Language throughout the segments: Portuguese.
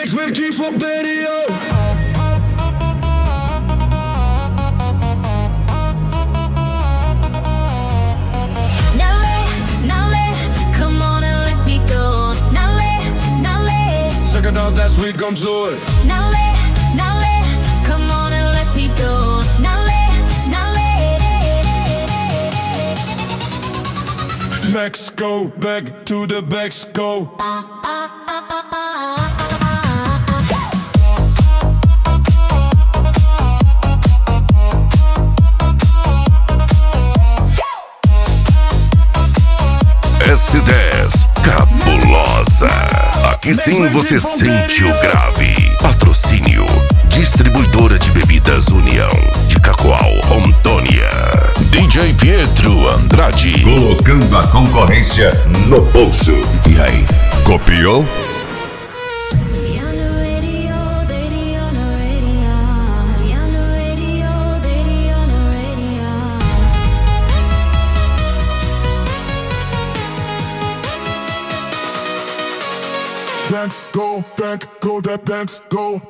mix with Keith from Radio. Second out that sweet come to it. Now let, come on and let me go. Now let. Max go back to the backs go. S10 Cabulosa. Aqui sim você sente o grave. Patrocínio Distribuidora de Bebidas União de Cacoal, Rondônia. DJ Pietro Andrade. Colocando a concorrência no bolso. E aí, copiou? Dance go, back go, that dance go.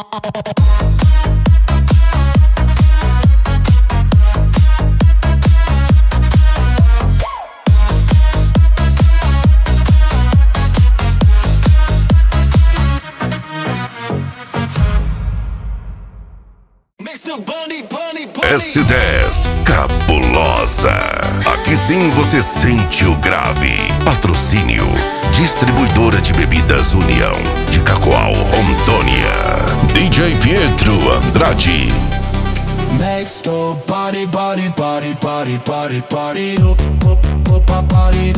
S10 Cabulosa. Aqui sim você sente o grave. Patrocínio Distribuidora de Bebidas União de Cacoal, Rondônia. DJ Pietro Andrade. Next go, party, party, party, party, party, party, party,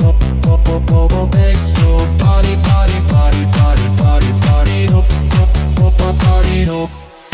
next go, party, party, party, party, party, party,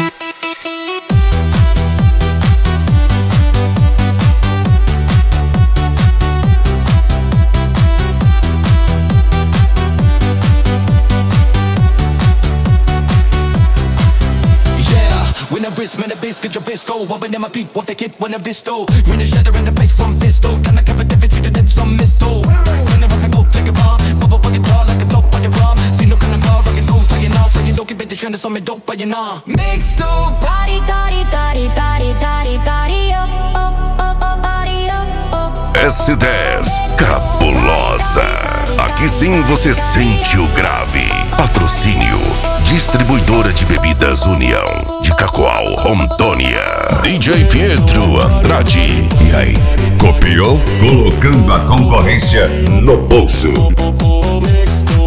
When the wrist, man, the bass, get your bass go. Wobbling in my beat, won't take it when the visto. When the shatter in the bass from Visto. Can I cap it if it's the dips on Misto? When the rock and go, take a bomb. Bubble bucket raw like a dope on your rum. See no kind of bar, rock and roll, playing off. So you don't get bit the trend, it's on me dope, but you know. Mix to Party, party, party, party, party, party, party, S10 Cabulosa. Aqui sim você sente o grave. Patrocínio Distribuidora de Bebidas União de Cacoal, Rondônia. DJ Pietro Andrade. E aí, copiou? Colocando a concorrência no bolso. Mix